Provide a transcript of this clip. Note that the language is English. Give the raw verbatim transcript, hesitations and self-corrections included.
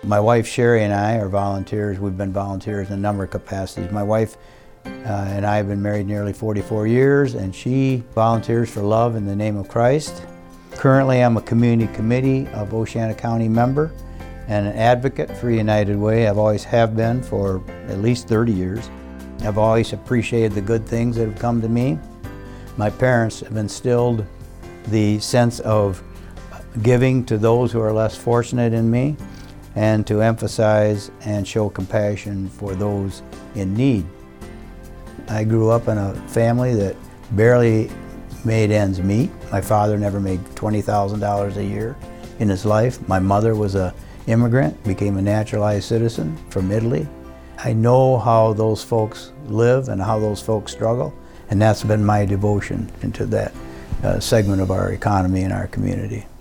My wife Sherry and I are volunteers. We've been volunteers in a number of capacities. My wife uh, and I have been married nearly forty-four years, and she volunteers for Love in the Name of Christ. Currently, I'm a community committee of Oceana County member and an advocate for United Way. I've always have been for at least thirty years. I've always appreciated the good things that have come to me. My parents have instilled the sense of giving to those who are less fortunate than me, and to emphasize and show compassion for those in need. I grew up in a family that barely made ends meet. My father never made twenty thousand dollars a year in his life. My mother was an immigrant, became a naturalized citizen from Italy. I know how those folks live and how those folks struggle, and that's been my devotion into that uh, segment of our economy and our community.